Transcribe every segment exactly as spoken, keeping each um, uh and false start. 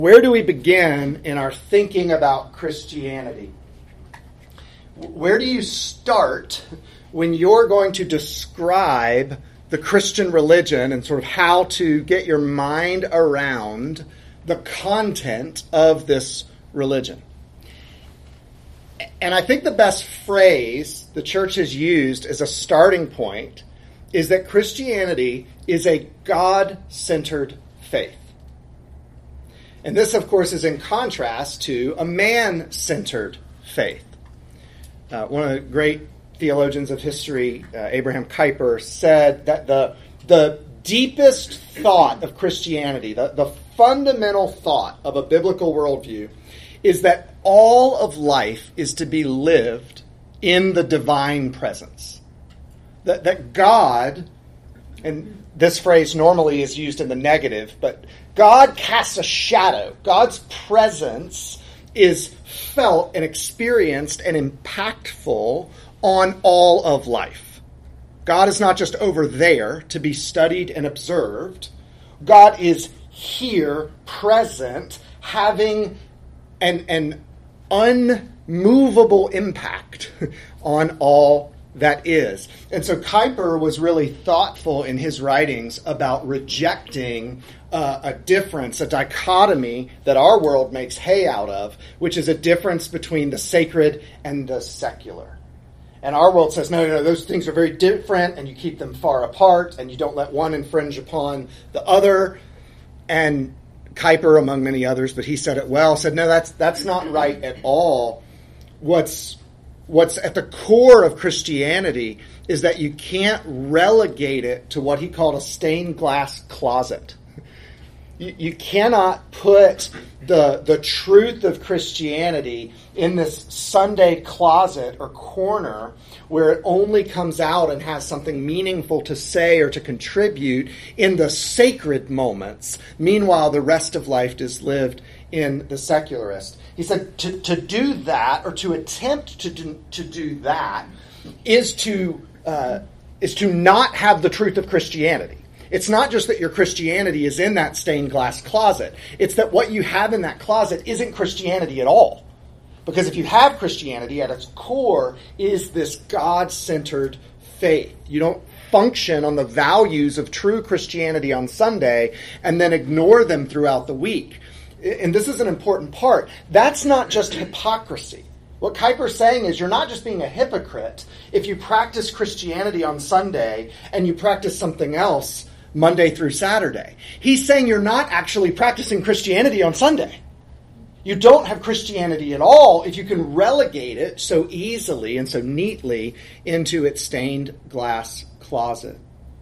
Where do we begin in our thinking about Christianity? Where do you start when you're going to describe the Christian religion and sort of how to get your mind around the content of this religion? And I think the best phrase the church has used as a starting point is that Christianity is a God-centered faith. And this, of course, is in contrast to a man-centered faith. Uh, one of the great theologians of history, uh, Abraham Kuyper, said that the, the deepest thought of Christianity, the, the fundamental thought of a biblical worldview, is that all of life is to be lived in the divine presence. That, that God, and this phrase normally is used in the negative, but God casts a shadow. God's presence is felt and experienced and impactful on all of life. God is not just over there to be studied and observed. God is here, present, having an, an unmovable impact on all that is. And so Kuyper was really thoughtful in his writings about rejecting uh, a difference, a dichotomy that our world makes hay out of, which is a difference between the sacred and the secular. And our world says, no, no, no, those things are very different, and you keep them far apart, and you don't let one infringe upon the other. And Kuyper, among many others, but he said it well, said, no, that's that's not right at all. What's What's at the core of Christianity is that you can't relegate it to what he called a stained glass closet. You, you cannot put the, the truth of Christianity in this Sunday closet or corner where it only comes out and has something meaningful to say or to contribute in the sacred moments. Meanwhile, the rest of life is lived in the secularist. He said to, to do that, or to attempt to do, to do that, is to uh, is to not have the truth of Christianity. It's not just that your Christianity is in that stained glass closet. It's that what you have in that closet isn't Christianity at all. Because if you have Christianity, at its core is this God-centered faith. You don't function on the values of true Christianity on Sunday and then ignore them throughout the week. And this is an important part. That's not just hypocrisy. What Kuyper's saying is you're not just being a hypocrite if you practice Christianity on Sunday and you practice something else Monday through Saturday. He's saying you're not actually practicing Christianity on Sunday. You don't have Christianity at all if you can relegate it so easily and so neatly into its stained glass closet.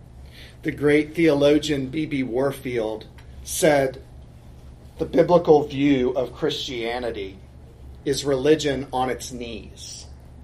The great theologian B B Warfield said, the biblical view of Christianity is religion on its knees.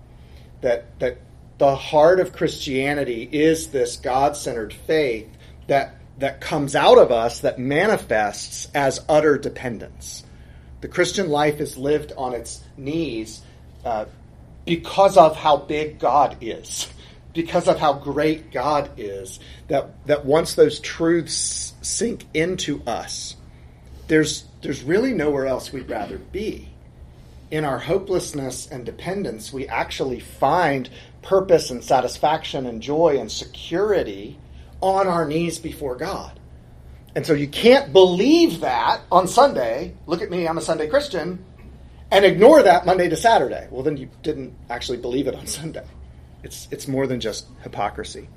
That, that the heart of Christianity is this God-centered faith that, that comes out of us, that manifests as utter dependence. The Christian life is lived on its knees uh, because of how big God is, because of how great God is, that, that once those truths sink into us, There's there's really nowhere else we'd rather be. In our hopelessness and dependence, we actually find purpose and satisfaction and joy and security on our knees before God. And so you can't believe that on Sunday, look at me, I'm a Sunday Christian, and ignore that Monday to Saturday. Well, then you didn't actually believe it on Sunday. It's, it's more than just hypocrisy.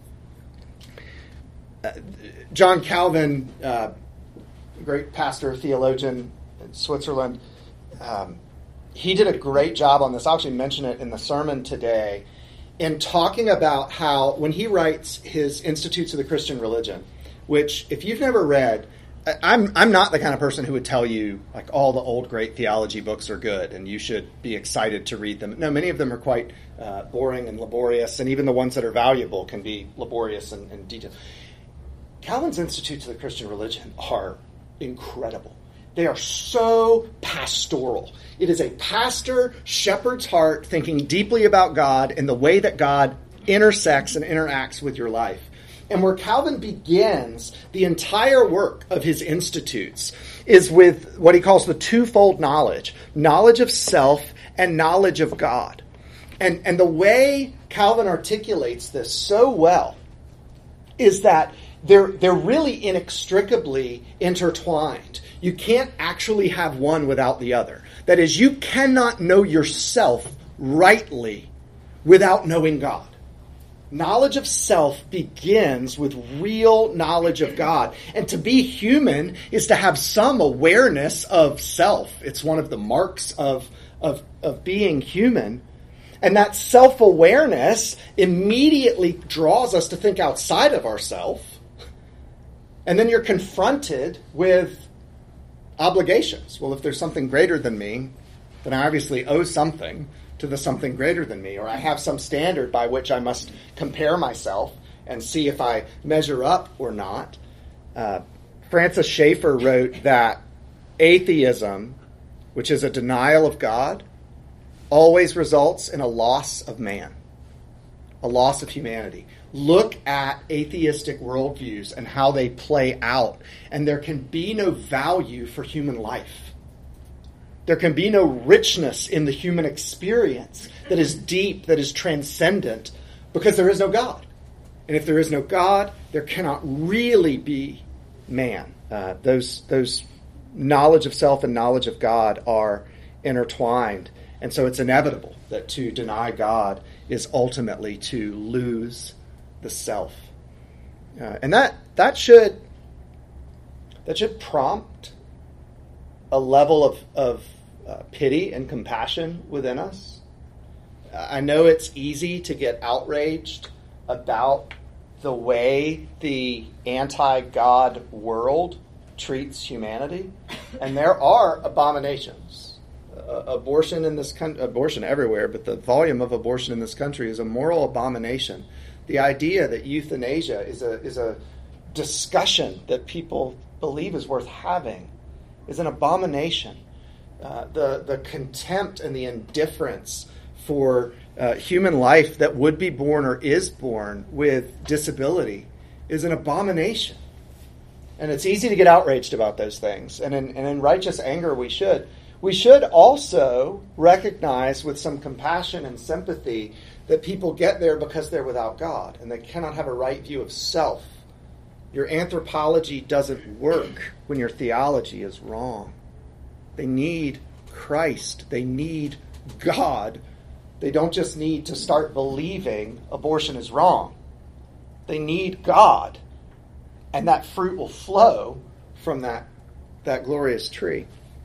Uh, John Calvin, uh, great pastor, theologian in Switzerland. Um, he did a great job on this. I'll actually mention it in the sermon today in talking about how when he writes his Institutes of the Christian Religion, which if you've never read, I'm I'm not the kind of person who would tell you like all the old great theology books are good and you should be excited to read them. No, many of them are quite uh, boring and laborious, and even the ones that are valuable can be laborious and, and detailed. Calvin's Institutes of the Christian Religion are incredible. They are so pastoral. It is a pastor, shepherd's heart, thinking deeply about God and the way that God intersects and interacts with your life. And where Calvin begins the entire work of his Institutes is with what he calls the twofold knowledge, knowledge of self and knowledge of God. And, and the way Calvin articulates this so well is that they're, they're really inextricably intertwined. You can't actually have one without the other. That is, you cannot know yourself rightly without knowing God. Knowledge of self begins with real knowledge of God. And to be human is to have some awareness of self. It's one of the marks of, of, of being human. And that self-awareness immediately draws us to think outside of ourselves. And then you're confronted with obligations. Well, if there's something greater than me, then I obviously owe something to the something greater than me, or I have some standard by which I must compare myself and see if I measure up or not. Uh, Francis Schaeffer wrote that atheism, which is a denial of God, always results in a loss of man, a loss of humanity. Look at atheistic worldviews and how they play out, and there can be no value for human life. There can be no richness in the human experience that is deep, that is transcendent, because there is no God. And if there is no God, there cannot really be man. Uh, those, those knowledge of self and knowledge of God are intertwined. And so it's inevitable that to deny God is ultimately to lose the self. Uh, and that that should that should prompt a level of, of uh, pity and compassion within us. Uh, I know it's easy to get outraged about the way the anti-God world treats humanity, and there are abominations. Uh, abortion in this country, abortion everywhere, but the volume of abortion in this country is a moral abomination. The idea that euthanasia is a is a discussion that people believe is worth having is an abomination. Uh, the the contempt and the indifference for uh, human life that would be born or is born with disability is an abomination. And it's easy to get outraged about those things. And in, and in righteous anger we should. We should also recognize with some compassion and sympathy that people get there because they're without God and they cannot have a right view of self. Your anthropology doesn't work when your theology is wrong. They need Christ. They need God. They don't just need to start believing abortion is wrong. They need God. And that fruit will flow from that, that glorious tree.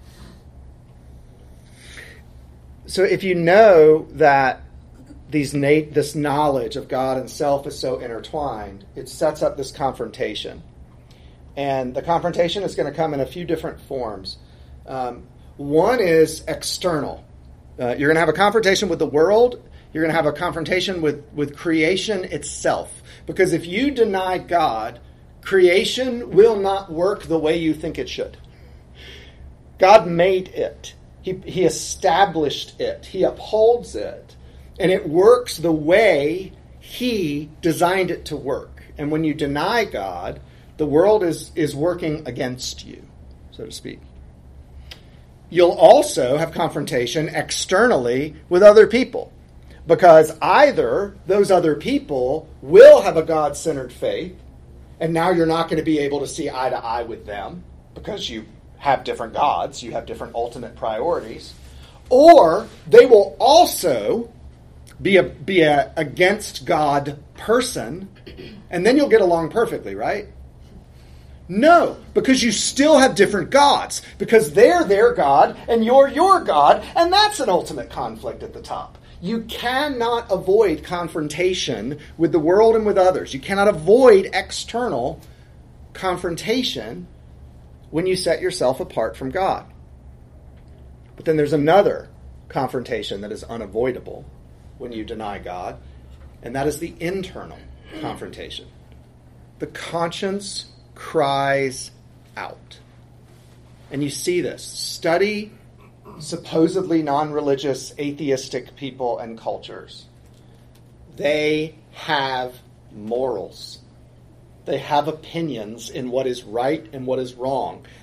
So if you know that these na- this knowledge of God and self is so intertwined, it sets up this confrontation. And the confrontation is going to come in a few different forms. Um, one is external. Uh, you're going to have a confrontation with the world. You're going to have a confrontation with, with creation itself. Because if you deny God, creation will not work the way you think it should. God made it. He, he established it. He upholds it. And it works the way He designed it to work. And when you deny God, the world is, is working against you, so to speak. You'll also have confrontation externally with other people. Because either those other people will have a God-centered faith, and now you're not going to be able to see eye to eye with them because you have different gods, you have different ultimate priorities, or they will also be a be a against God person, and then you'll get along perfectly, right? No, because you still have different gods, because they're their God and you're your God, and that's an ultimate conflict at the top. You cannot avoid confrontation with the world and with others. You cannot avoid external confrontation when you set yourself apart from God. But then there's another confrontation that is unavoidable when you deny God, and that is the internal confrontation. The conscience cries out. And you see this. Study supposedly non-religious, atheistic people and cultures. They have morals. They have opinions in what is right and what is wrong.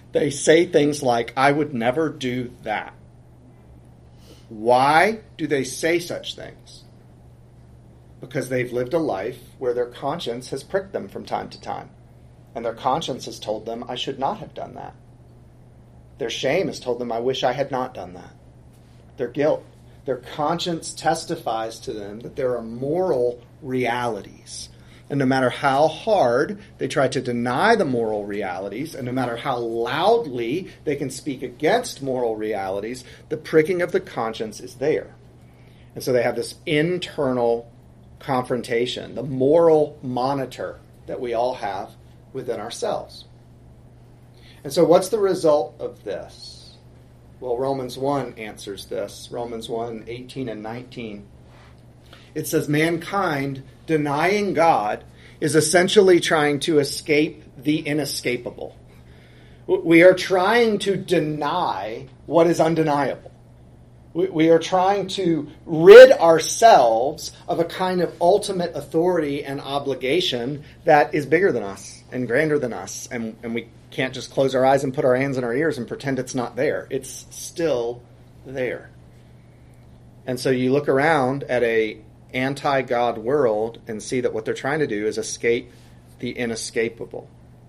They say things like, I would never do that. Why do they say such things? Because they've lived a life where their conscience has pricked them from time to time. And their conscience has told them, I should not have done that. Their shame has told them, I wish I had not done that. Their guilt, their conscience testifies to them that there are moral realities. And no matter how hard they try to deny the moral realities, and no matter how loudly they can speak against moral realities, the pricking of the conscience is there. And so they have this internal confrontation, the moral monitor that we all have within ourselves. And so what's the result of this? Well, Romans one answers this. Romans one, eighteen and nineteen. It says, mankind, denying God, is essentially trying to escape the inescapable. We are trying to deny what is undeniable. We are trying to rid ourselves of a kind of ultimate authority and obligation that is bigger than us and grander than us. And, and we can't just close our eyes and put our hands in our ears and pretend it's not there. It's still there. And so you look around at a anti-God world and see that what they're trying to do is escape the inescapable.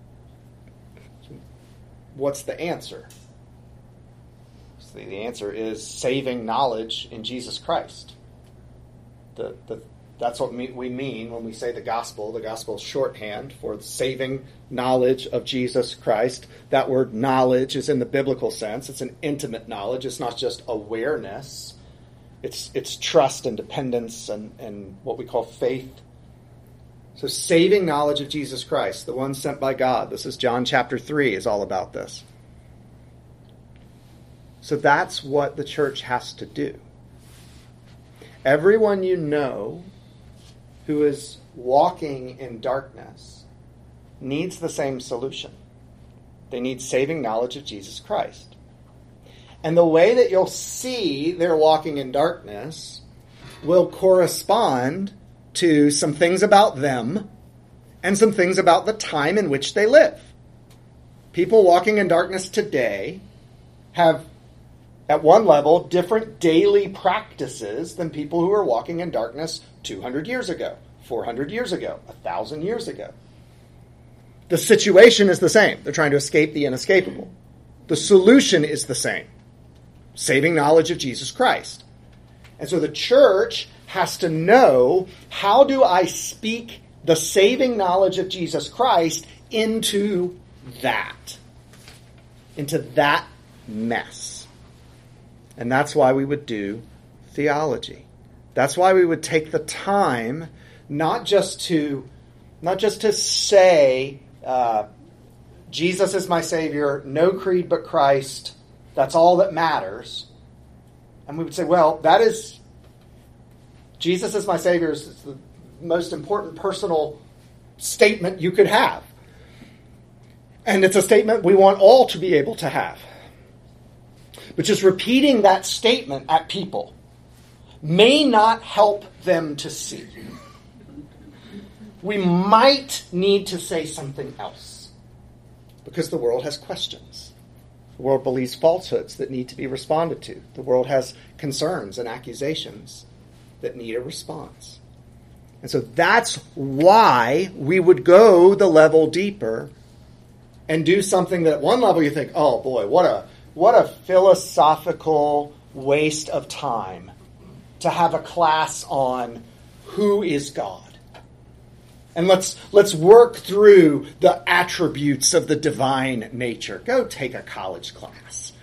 What's the answer? So the answer is saving knowledge in Jesus Christ. The, the, that's what we mean when we say the gospel. The gospel is shorthand for saving knowledge of Jesus Christ. That word knowledge is in the biblical sense. It's an intimate knowledge. It's not just awareness. It's it's trust and dependence and, and what we call faith. So saving knowledge of Jesus Christ, the one sent by God. This is John chapter three is all about this. So that's what the church has to do. Everyone you know who is walking in darkness needs the same solution. They need saving knowledge of Jesus Christ. And the way that you'll see they're walking in darkness will correspond to some things about them and some things about the time in which they live. People walking in darkness today have, at one level, different daily practices than people who were walking in darkness two hundred years ago, four hundred years ago, one thousand years ago. The situation is the same. They're trying to escape the inescapable. The solution is the same. Saving knowledge of Jesus Christ. And so the church has to know, how do I speak the saving knowledge of Jesus Christ into that? Into that mess. And that's why we would do theology. That's why we would take the time not just to, not just to say, uh, Jesus is my Savior, no creed but Christ, that's all that matters. And we would say, well, that is, Jesus is my Savior is the most important personal statement you could have. And it's a statement we want all to be able to have. But just repeating that statement at people may not help them to see. We might need to say something else because the world has questions. The world believes falsehoods that need to be responded to. The world has concerns and accusations that need a response. And so that's why we would go the level deeper and do something that at one level you think, oh boy, what a what a philosophical waste of time to have a class on who is God. And let's let's work through the attributes of the divine nature. Go take a college class.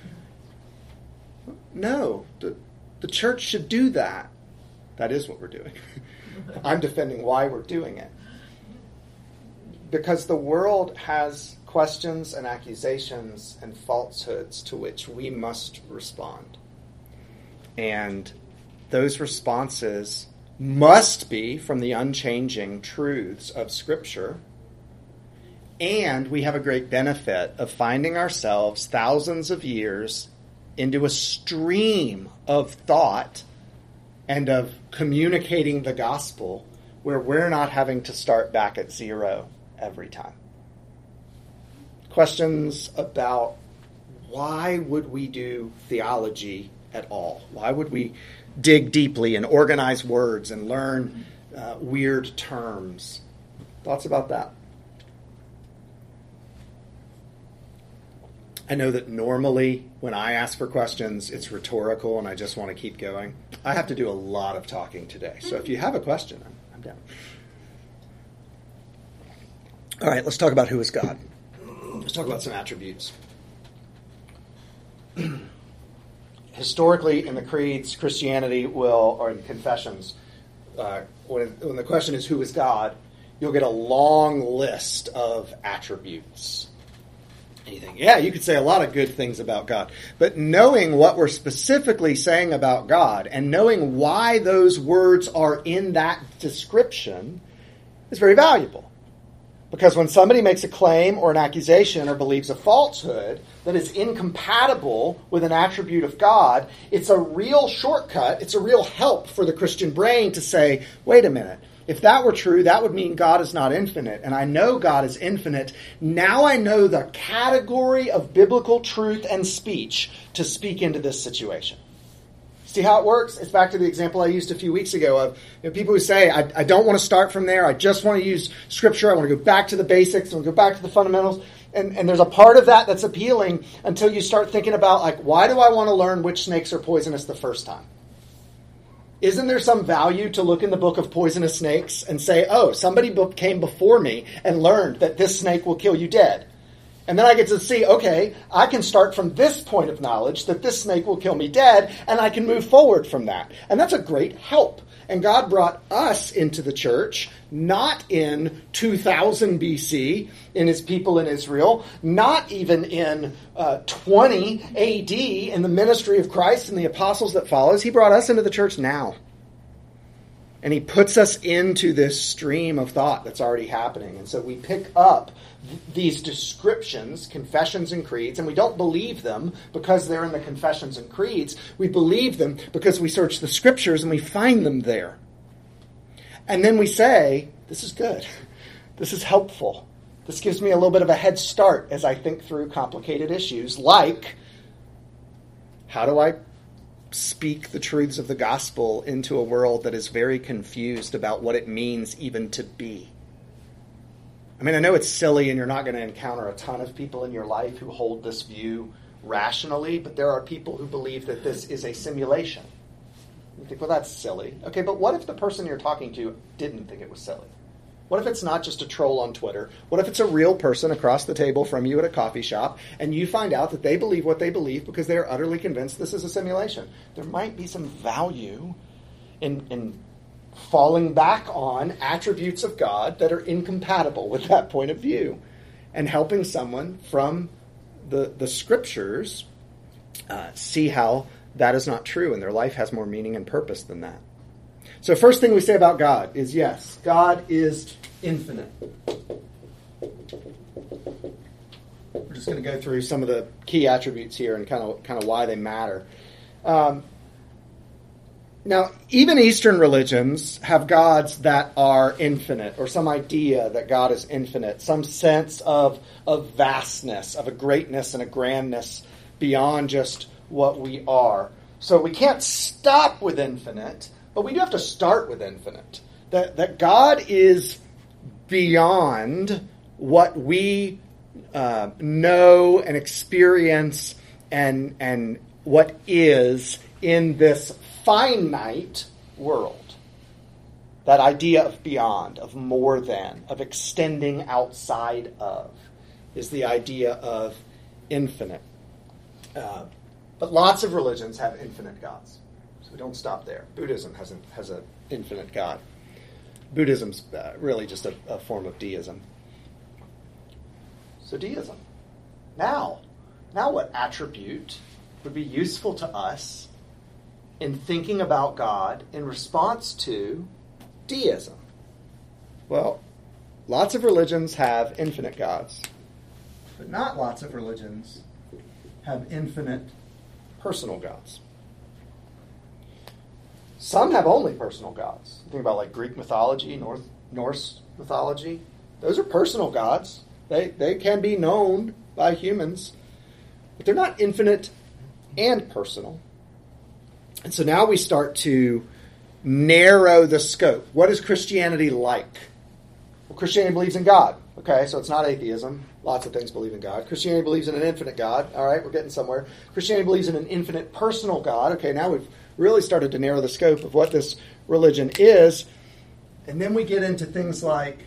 No, the, the church should do that. That is what we're doing. I'm defending why we're doing it. Because the world has questions and accusations and falsehoods to which we must respond. And those responses must be from the unchanging truths of Scripture. And we have a great benefit of finding ourselves thousands of years into a stream of thought and of communicating the gospel where we're not having to start back at zero every time. Questions about why would we do theology at all? Why would we dig deeply and organize words and learn uh, weird terms? Thoughts about that? I know that normally when I ask for questions, it's rhetorical and I just want to keep going. I have to do a lot of talking today. So if you have a question, I'm, I'm down. All right, let's talk about who is God. Let's talk about some attributes. Historically, in the creeds, Christianity will, or in confessions, uh, when, when the question is who is God, you'll get a long list of attributes. And you think, yeah, you could say a lot of good things about God. But knowing what we're specifically saying about God and knowing why those words are in that description is very valuable. Because when somebody makes a claim or an accusation or believes a falsehood that is incompatible with an attribute of God, it's a real shortcut, it's a real help for the Christian brain to say, wait a minute, if that were true, that would mean God is not infinite, and I know God is infinite. Now I know the category of biblical truth and speech to speak into this situation. See how it works? It's back to the example I used a few weeks ago of you know, people who say, I, I don't want to start from there. I just want to use Scripture. I want to go back to the basics. I want to go back to the fundamentals. And, and there's a part of that that's appealing until you start thinking about, like, why do I want to learn which snakes are poisonous the first time? Isn't there some value to look in the book of poisonous snakes and say, oh, somebody came before me and learned that this snake will kill you dead? And then I get to see, okay, I can start from this point of knowledge that this snake will kill me dead, and I can move forward from that. And that's a great help. And God brought us into the church, not in two thousand B C in his people in Israel, not even in uh, twenty A D in the ministry of Christ and the apostles that follows. He brought us into the church now. And he puts us into this stream of thought that's already happening. And so we pick up th- these descriptions, confessions and creeds, and we don't believe them because they're in the confessions and creeds. We believe them because we search the scriptures and we find them there. And then we say, this is good. This is helpful. This gives me a little bit of a head start as I think through complicated issues like, how do I speak the truths of the gospel into a world that is very confused about what it means even to be? I mean, I know it's silly and you're not going to encounter a ton of people in your life who hold this view rationally, but there are people who believe that this is a simulation. You think, well, that's silly. Okay, but what if the person you're talking to didn't think it was silly? What if it's not just a troll on Twitter? What if it's a real person across the table from you at a coffee shop, and you find out that they believe what they believe because they are utterly convinced this is a simulation? There might be some value in, in falling back on attributes of God that are incompatible with that point of view and helping someone from the, the scriptures uh, see how that is not true and their life has more meaning and purpose than that. So first thing we say about God is, yes, God is infinite. We're just going to go through some of the key attributes here and kind of kind of why they matter. Um, now, even Eastern religions have gods that are infinite, or some idea that God is infinite, some sense of, of vastness, of a greatness and a grandness beyond just what we are. So we can't stop with infinite, but we do have to start with infinite. That that God is beyond what we uh, know and experience and and what is in this finite world. That idea of beyond, of more than, of extending outside of, is the idea of infinite. Uh, but lots of religions have infinite gods. So we don't stop there. Buddhism has an has an infinite God. Buddhism's uh, really just a, a form of deism. So deism. Now, now what attribute would be useful to us in thinking about God in response to deism? Well, lots of religions have infinite gods, but not lots of religions have infinite personal gods. Some have only personal gods. Think about like Greek mythology, North, Norse mythology. Those are personal gods. They they can be known by humans. but they're not infinite and personal. And so now we start to narrow the scope. What is Christianity like? Well, Christianity believes in God. Okay, so it's not atheism. Lots of things believe in God. Christianity believes in an infinite God. All right, we're getting somewhere. Christianity believes in an infinite personal God. Okay, now we've really started to narrow the scope of what this religion is. And then we get into things like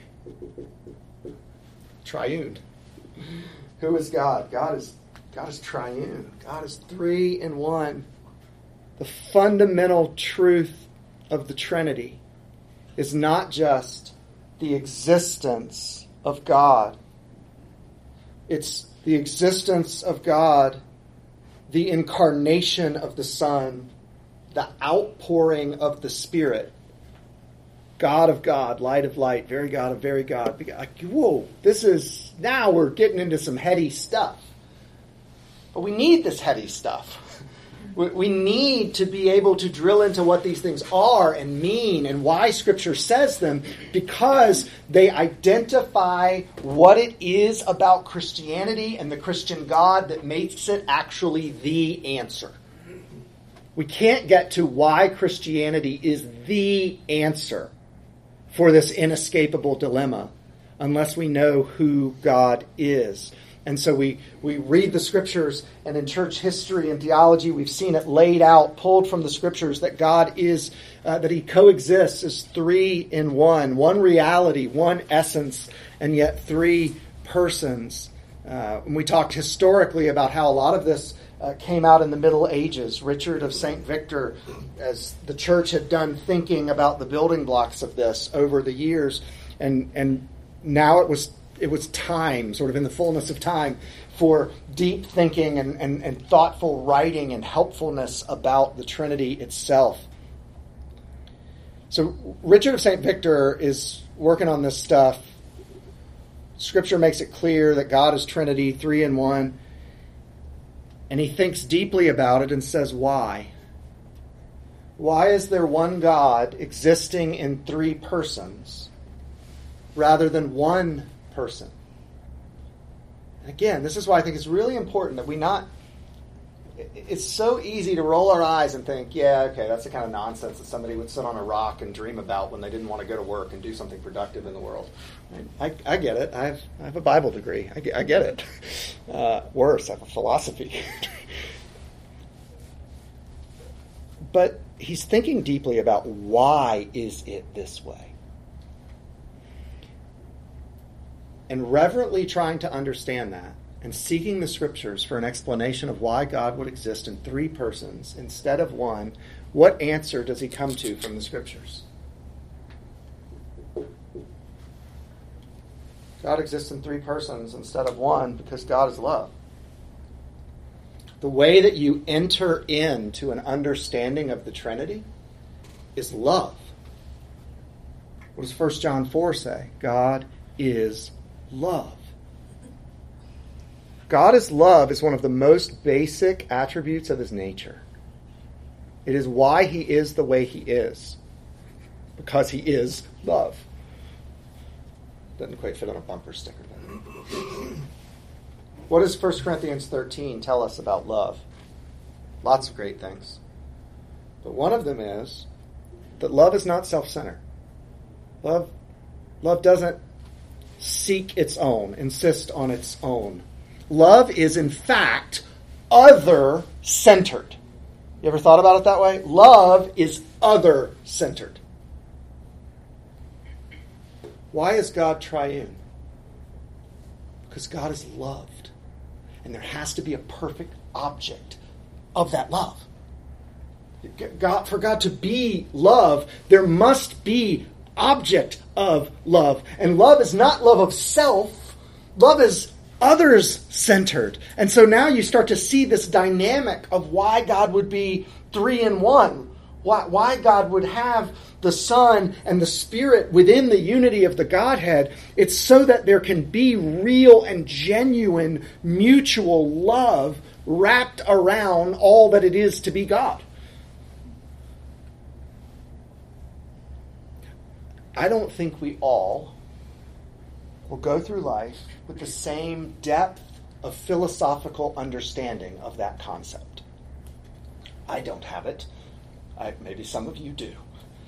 triune. Who is God? God is God is triune. God is three in one. The fundamental truth of the Trinity is not just the existence of God. It's the existence of God, the incarnation of the Son, the outpouring of the Spirit. God of God, light of light, very God of very God. Whoa, this is, now we're getting into some heady stuff. But we need this heady stuff. We need to be able to drill into what these things are and mean and why Scripture says them, because they identify what it is about Christianity and the Christian God that makes it actually the answer. We can't get to why Christianity is the answer for this inescapable dilemma unless we know who God is. And so we, we read the Scriptures, and in church history and theology, we've seen it laid out, pulled from the Scriptures, that God is, uh, that He coexists as three in one, one reality, one essence, and yet three persons. Uh, and we talked historically about how a lot of this uh, came out in the Middle Ages. Richard of Saint Victor, as the church had done thinking about the building blocks of this over the years, and and now it was It was time, sort of in the fullness of time, for deep thinking and, and, and thoughtful writing and helpfulness about the Trinity itself. So Richard of Saint Victor is working on this stuff. Scripture makes it clear that God is Trinity, three in one. And he thinks deeply about it and says, why? Why is there one God existing in three persons rather than one person? And again, this is why I think it's really important that we not, it's so easy to roll our eyes and think, yeah, okay, that's the kind of nonsense that somebody would sit on a rock and dream about when they didn't want to go to work and do something productive in the world. I, I get it. I have, I have a Bible degree. I get, I get it. Uh, worse, I have a philosophy. But he's thinking deeply about why is it this way? And reverently trying to understand that and seeking the Scriptures for an explanation of why God would exist in three persons instead of one, what answer does he come to from the Scriptures? God exists in three persons instead of one because God is love. The way that you enter into an understanding of the Trinity is love. What does First John four say? God is love. God is love is one of the most basic attributes of his nature. It is why he is the way he is. Because he is love. Doesn't quite fit on a bumper sticker, though. What does First Corinthians thirteen tell us about love? Lots of great things. But one of them is that love is not self-centered. Love, love doesn't seek its own, insist on its own. Love is, in fact, other-centered. You ever thought about it that way? Love is other-centered. Why is God triune? Because God is loved. And there has to be a perfect object of that love. God, for God to be love, there must be object of love. And love is not love of self. Love is others-centered. And so now you start to see this dynamic of why God would be three in one. Why, why God would have the Son and the Spirit within the unity of the Godhead. It's so that there can be real and genuine mutual love wrapped around all that it is to be God. I don't think we all will go through life with the same depth of philosophical understanding of that concept. I don't have it. I, maybe some of you do.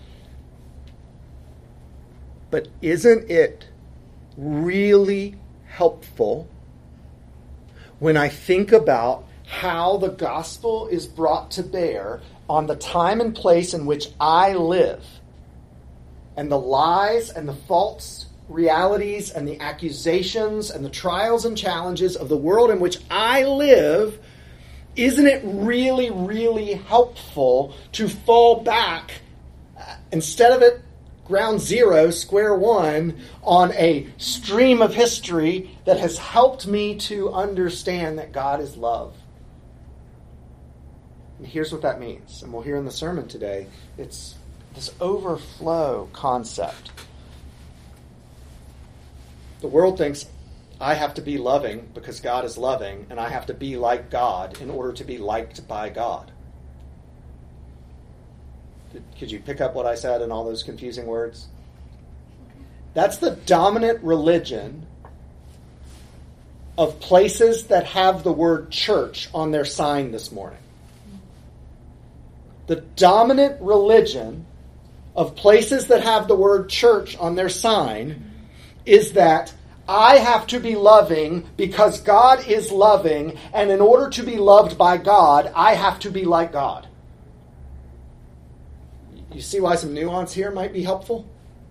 But isn't it really helpful when I think about how the gospel is brought to bear on the time and place in which I live, and the lies and the false realities and the accusations and the trials and challenges of the world in which I live? Isn't it really, really helpful to fall back, uh, instead of it ground zero, square one, on a stream of history that has helped me to understand that God is love? And here's what that means. And we'll hear in the sermon today. It's this overflow concept. The world thinks I have to be loving because God is loving, and I have to be like God in order to be liked by God. Could you pick up what I said in all those confusing words? That's the dominant religion of places that have the word church on their sign this morning. The dominant religion of places that have the word church on their sign is that I have to be loving because God is loving, and in order to be loved by God, I have to be like God. You see why some nuance here might be helpful?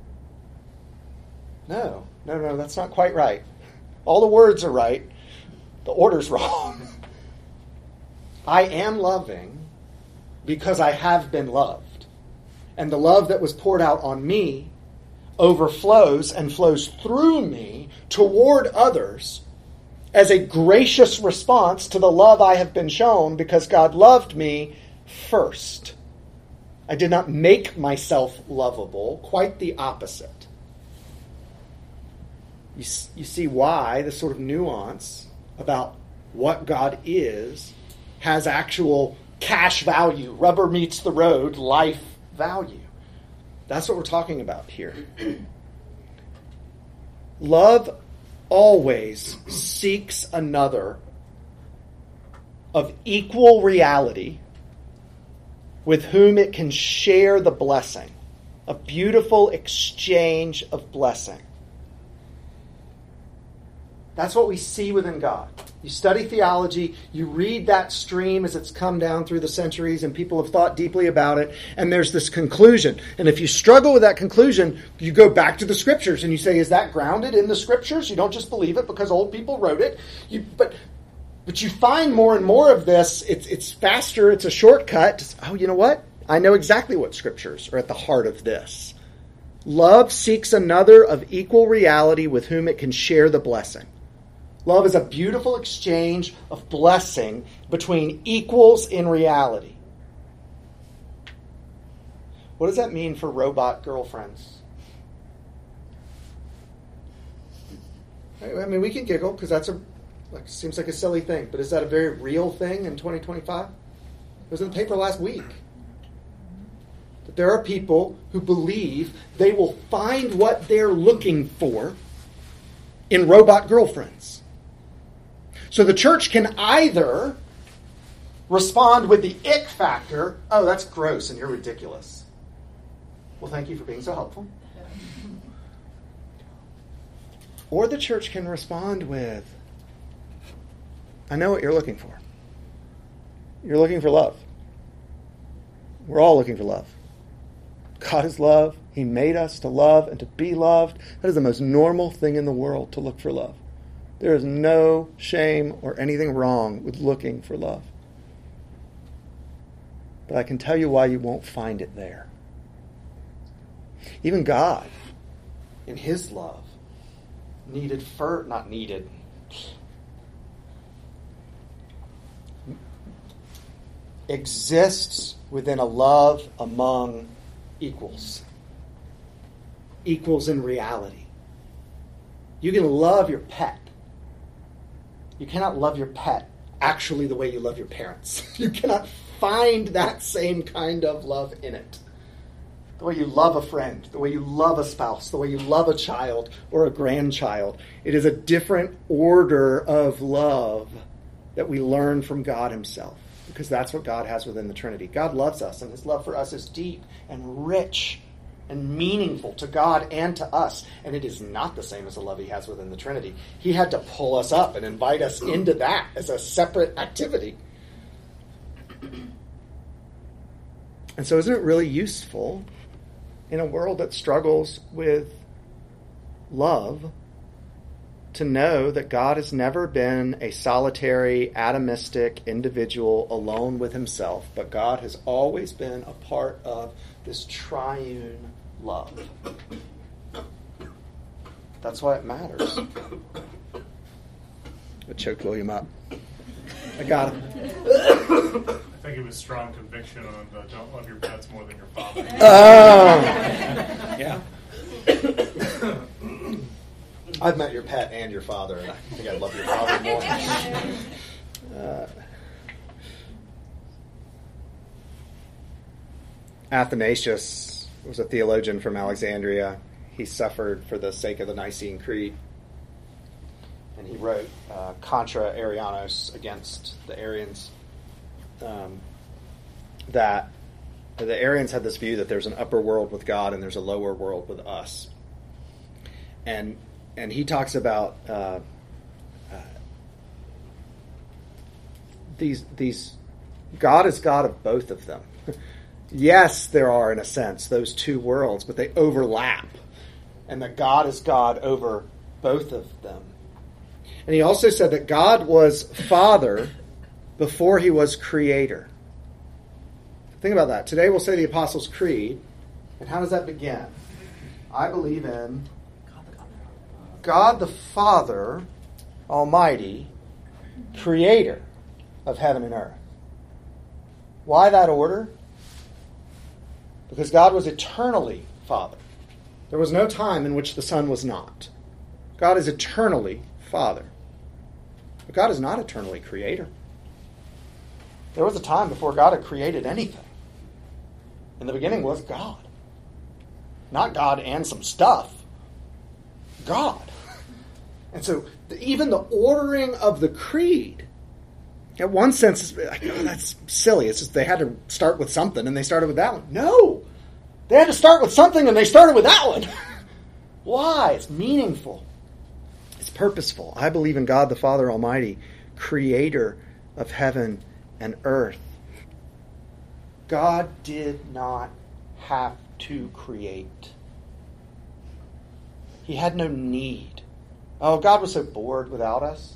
No, no, no, that's not quite right. All the words are right. The order's wrong. I am loving because I have been loved. And the love that was poured out on me overflows and flows through me toward others as a gracious response to the love I have been shown because God loved me first. I did not make myself lovable, quite the opposite. You, you see why the sort of nuance about what God is has actual cash value, rubber meets the road, life value. That's what we're talking about here. Love always seeks another of equal reality with whom it can share the blessing, a beautiful exchange of blessing. That's what we see within God. You study theology, you read that stream as it's come down through the centuries, and people have thought deeply about it, and there's this conclusion. And if you struggle with that conclusion, you go back to the Scriptures and you say, is that grounded in the Scriptures? You don't just believe it because old people wrote it. You, but but you find more and more of this. It's, it's faster, it's a shortcut. Oh, you know what? I know exactly what Scriptures are at the heart of this. Love seeks another of equal reality with whom it can share the blessing. Love is a beautiful exchange of blessing between equals in reality. What does that mean for robot girlfriends? I mean, we can giggle because that's a like seems like a silly thing, but is that a very real thing in twenty twenty-five? It was in the paper last week. That there are people who believe they will find what they're looking for in robot girlfriends. So the church can either respond with the ick factor, oh, that's gross and you're ridiculous. Well, thank you for being so helpful. Or the church can respond with, I know what you're looking for. You're looking for love. We're all looking for love. God is love. He made us to love and to be loved. That is the most normal thing in the world, to look for love. There is no shame or anything wrong with looking for love. But I can tell you why you won't find it there. Even God, in His love, needed for not needed. Exists within a love among equals. Equals in reality. You can love your pet. You cannot love your pet actually the way you love your parents. You cannot find that same kind of love in it. the way you love a friend, the way you love a spouse, the way you love a child or a grandchild. It is a different order of love that we learn from God himself, because that's what God has within the Trinity. God loves us, and his love for us is deep and rich and meaningful to God and to us. And it is not the same as the love he has within the Trinity. He had to pull us up and invite us into that as a separate activity. And so isn't it really useful in a world that struggles with love to know that God has never been a solitary, atomistic individual alone with himself, but God has always been a part of this triune love. That's why it matters. I choked William up. I got him. I think it was strong conviction on uh, don't love your pets more than your father. Oh, yeah. I've met your pet and your father, and I think I love your father more. Uh, Athanasius was a theologian from Alexandria. He suffered for the sake of the Nicene Creed. And he wrote uh, Contra Arianos, against the Arians, um, that the Arians had this view that there's an upper world with God and there's a lower world with us. And and he talks about uh, uh, these these God is God of both of them. Yes, there are, in a sense, those two worlds, but they overlap. And that God is God over both of them. And he also said that God was Father before he was Creator. Think about that. Today we'll say the Apostles' Creed. And how does that begin? I believe in God the Father Almighty, Creator of heaven and earth. Why that order? Because God was eternally Father. There was no time in which the Son was not. God is eternally Father. But God is not eternally Creator. There was a time before God had created anything. In the beginning was God. Not God and some stuff. God. And so even the ordering of the creed, in one sense, is like, oh, that's silly. It's just they had to start with something, and they started with that one. No! They had to start with something, and they started with that one. Why? It's meaningful. It's purposeful. I believe in God the Father Almighty, Creator of heaven and earth. God did not have to create. He had no need. Oh, God was so bored without us.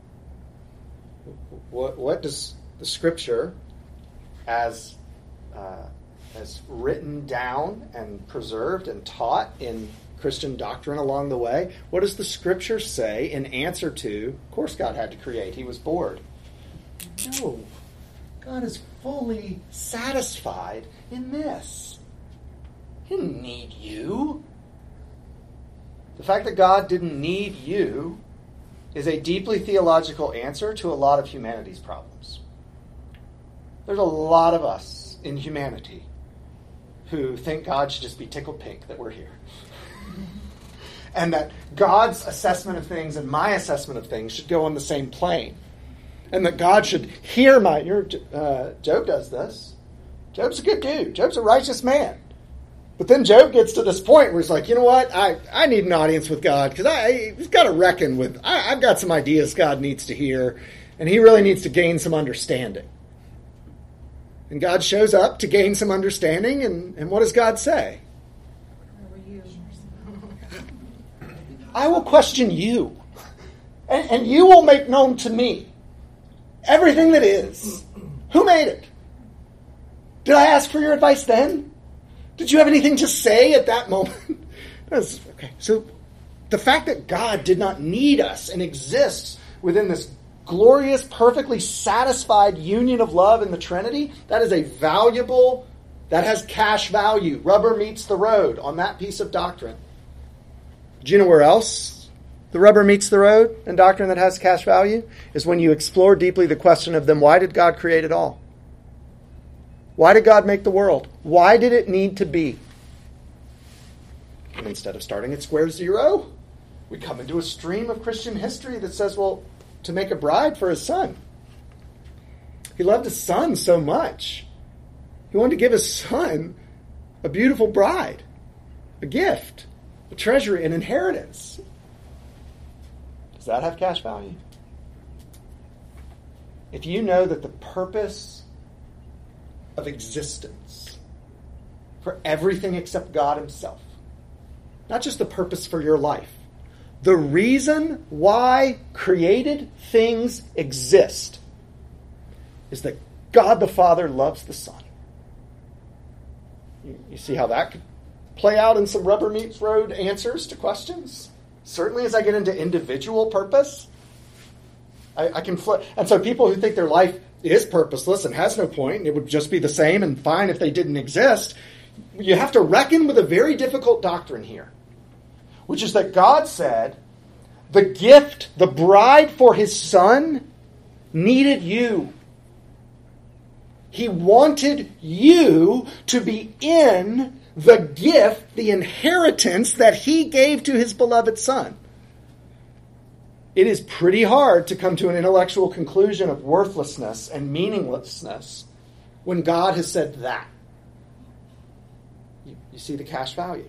What, what does the Scripture, as uh, as written down and preserved and taught in Christian doctrine along the way, what does the Scripture say in answer to, of course God had to create, he was bored. No. God is fully satisfied in this. He didn't need you. The fact that God didn't need you is a deeply theological answer to a lot of humanity's problems. There's a lot of us in humanity who think God should just be tickled pink that we're here. And that God's assessment of things and my assessment of things should go on the same plane. And that God should hear my... You're, uh, Job does this. Job's a good dude. Job's a righteous man. But then Job gets to this point where he's like, you know what? I, I need an audience with God because I, he's got to reckon with... I, I've got some ideas God needs to hear. And he really needs to gain some understanding. And God shows up to gain some understanding. And, and what does God say? I will question you. And, and you will make known to me everything that is. Who made it? Did I ask for your advice then? Did you have anything to say at that moment? That's, okay. So the fact that God did not need us and exists within this glorious, perfectly satisfied union of love in the Trinity, that is a valuable, that has cash value. Rubber meets the road on that piece of doctrine. Do you know where else the rubber meets the road in doctrine that has cash value? Is when you explore deeply the question of then why did God create it all? Why did God make the world? Why did it need to be? instead of starting at square zero, we come into a stream of Christian history that says, well, to make a bride for his son. He loved his son so much. He wanted to give his son a beautiful bride, a gift, a treasury, an inheritance. Does that have cash value? If you know that the purpose of existence for everything except God himself, not just the purpose for your life, the reason why created things exist is that God the Father loves the Son. You, you see how that could play out in some rubber meets road answers to questions? Certainly as I get into individual purpose, I, I can flip. And so people who think their life is purposeless and has no point, and it would just be the same and fine if they didn't exist, you have to reckon with a very difficult doctrine here, which is that God said the gift, the bride for his son, needed you. He wanted you to be in the gift, the inheritance that he gave to his beloved son. It is pretty hard to come to an intellectual conclusion of worthlessness and meaninglessness when God has said that. You, you see the cash value.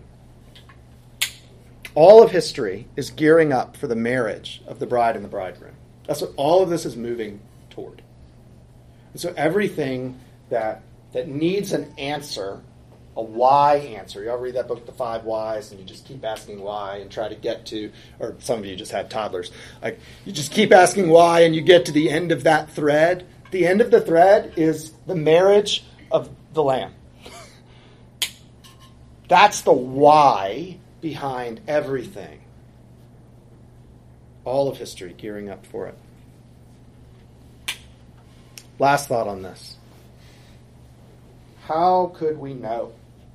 All of history is gearing up for the marriage of the bride and the bridegroom. That's what all of this is moving toward. And so everything that that needs an answer, a why answer. You all read that book, The Five Whys, and you just keep asking why and try to get to, or some of you just had toddlers. Like, you just keep asking why and you get to the end of that thread. The end of the thread is the marriage of the Lamb. That's the why behind everything. All of history gearing up for it. Last thought on this. How could we know?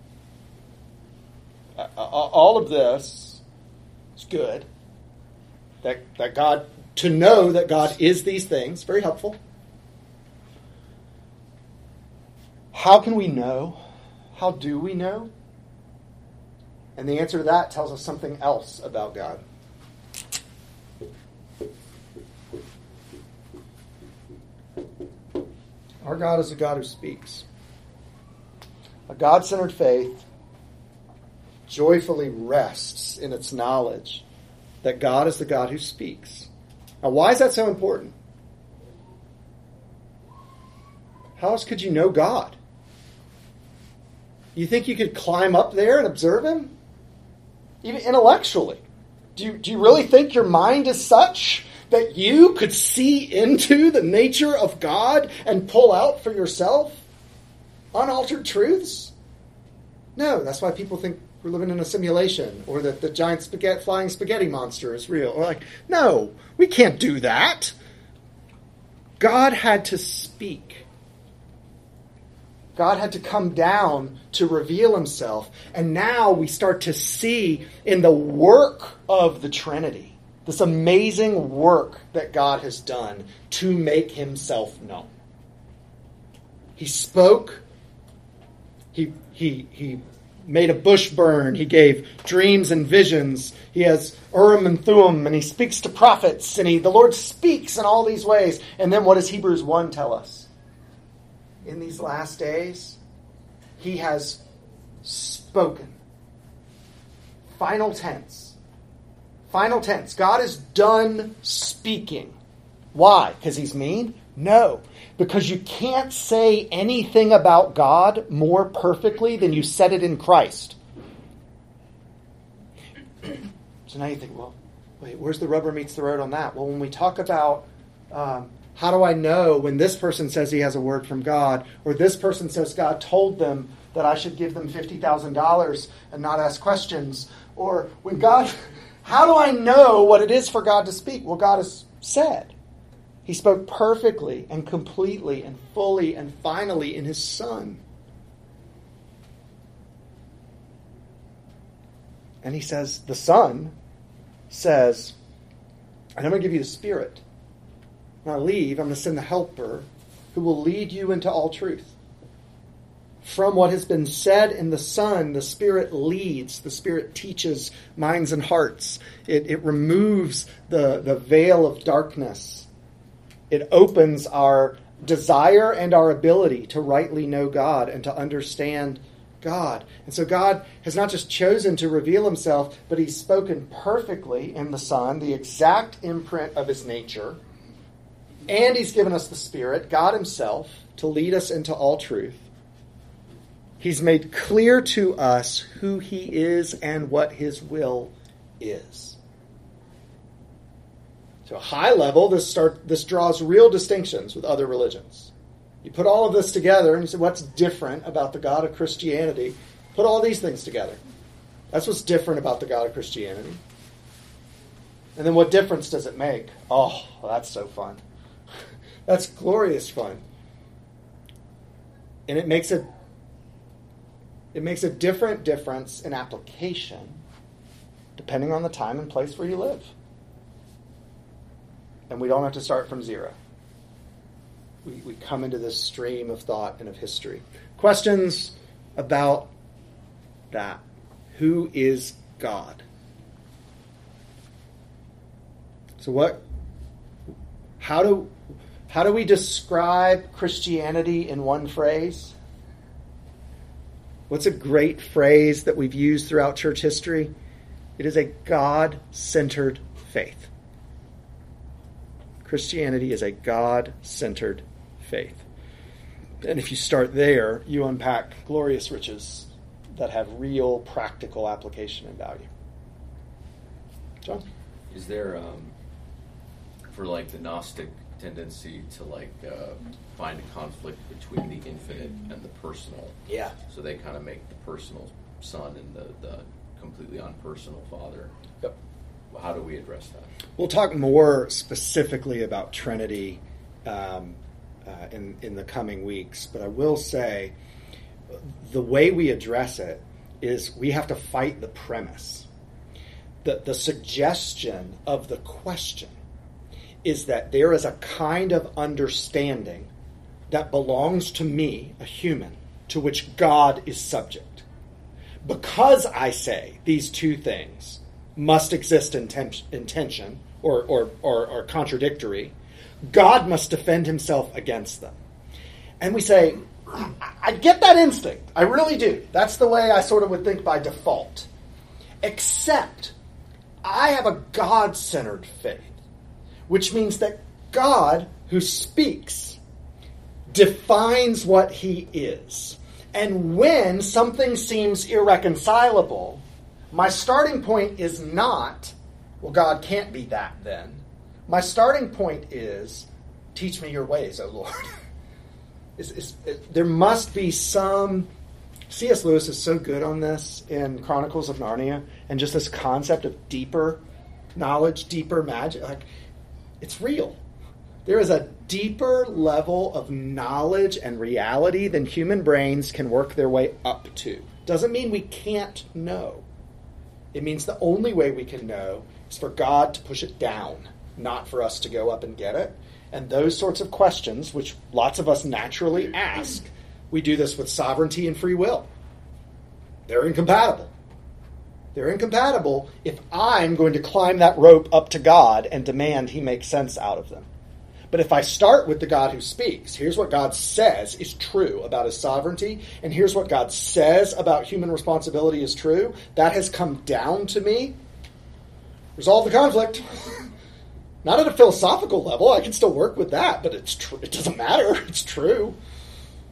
Uh, all of this is good. That, that God, to know that God is these things, very helpful. How can we know? How do we know? And the answer to that tells us something else about God. Our God is a God who speaks. A God-centered faith joyfully rests in its knowledge that God is the God who speaks. Now, why is that so important? How else could you know God? You think you could climb up there and observe him? Even intellectually. Do you, do you really think your mind is such that you could see into the nature of God and pull out for yourself unaltered truths? No, that's why people think we're living in a simulation, or that the giant spaghetti, flying spaghetti monster is real. Or like, no, we can't do that. God had to speak. God had to come down to reveal himself. And now we start to see in the work of the Trinity, this amazing work that God has done to make himself known. He spoke. He, he, he made a bush burn. He gave dreams and visions. He has Urim and Thummim, and he speaks to prophets, and he, the Lord speaks in all these ways. And then what does Hebrews one tell us? In these last days, he has spoken. Final tense. Final tense. God is done speaking. Why? Because he's mean? No. Because you can't say anything about God more perfectly than you said it in Christ. So now you think, well, wait, where's the rubber meets the road on that? Well, when we talk about um, how do I know when this person says he has a word from God, or this person says God told them that I should give them fifty thousand dollars and not ask questions, or when God, how do I know what it is for God to speak? Well, God has said. He spoke perfectly and completely and fully and finally in his Son. And he says, the Son says, and I'm going to give you the Spirit. When I leave, I'm going to send the Helper who will lead you into all truth. from what has been said in the Son, the Spirit leads, the Spirit teaches minds and hearts. It, it removes the, the veil of darkness. It opens our desire and our ability to rightly know God and to understand God. And so God has not just chosen to reveal himself, but he's spoken perfectly in the Son, the exact imprint of his nature. And he's given us the Spirit, God himself, to lead us into all truth. He's made clear to us who he is and what his will is. To a high level, this start this draws real distinctions with other religions. You put all of this together and you say, what's different about the God of Christianity? Put all these things together. That's what's different about the God of Christianity. And then what difference does it make? Oh, that's so fun. That's glorious fun. And it makes a it makes a different difference in application depending on the time and place where you live. And we don't have to start from zero. We, we come into this stream of thought and of history. Questions about that? Who is God? So what? How do how do we describe Christianity in one phrase? What's a great phrase that we've used throughout church history? It is a God-centered faith. Christianity is a God-centered faith. And if you start there, you unpack glorious riches that have real practical application and value. John? Is there, um, for like the Gnostic tendency to like uh, find a conflict between the infinite and the personal? Yeah. So they kind of make the personal Son and the, the completely unpersonal Father. Yep. How do we address that? We'll talk more specifically about Trinity um, uh, in, in the coming weeks, but I will say the way we address it is we have to fight the premise. The, the suggestion of the question is that there is a kind of understanding that belongs to me, a human, to which God is subject. Because I say these two things must exist in, ten- in tension or, or, or, or contradictory, God must defend himself against them. And we say, I, I get that instinct. I really do. That's the way I sort of would think by default. Except I have a God-centered faith, which means that God, who speaks, defines what he is. And when something seems irreconcilable, my starting point is not, well, God can't be that then. My starting point is, teach me your ways, O Lord. it's, it's, it, there must be some... C S Lewis is so good on this in Chronicles of Narnia, and just this concept of deeper knowledge, deeper magic. Like, it's real. There is a deeper level of knowledge and reality than human brains can work their way up to. Doesn't mean we can't know. It means the only way we can know is for God to push it down, not for us to go up and get it. And those sorts of questions, which lots of us naturally ask, we do this with sovereignty and free will. They're incompatible. They're incompatible if I'm going to climb that rope up to God and demand he make sense out of them. But if I start with the God who speaks, here's what God says is true about his sovereignty, and here's what God says about human responsibility is true, that has come down to me, resolve the conflict. Not at a philosophical level. I can still work with that, but it's tr- it doesn't matter. It's true.